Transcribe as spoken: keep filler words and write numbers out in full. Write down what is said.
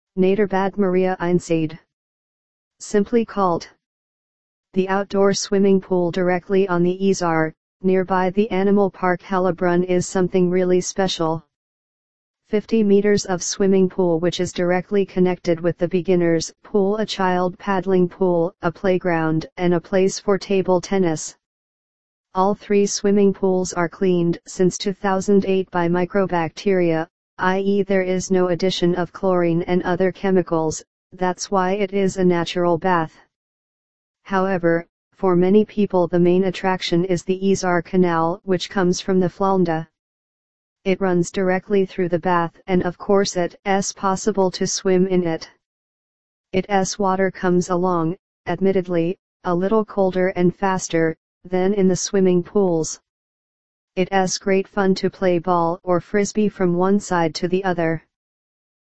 Naturbad Maria Einsied. Simply called the outdoor swimming pool directly on the Isar, nearby the Animal Park Hellebrunn, is something really special. fifty meters of swimming pool which is directly connected with the beginners pool, a child paddling pool, a playground, and a place for table tennis. All three swimming pools are cleaned since two thousand eight by microbacteria, that is there is no addition of chlorine and other chemicals, that's why it is a natural bath. However, for many people the main attraction is the Isar Canal, which comes from the Flanda. It runs directly through the bath, and of course it is possible to swim in it. Its water comes along, admittedly, a little colder and faster than in the swimming pools. It is great fun to play ball or frisbee from one side to the other.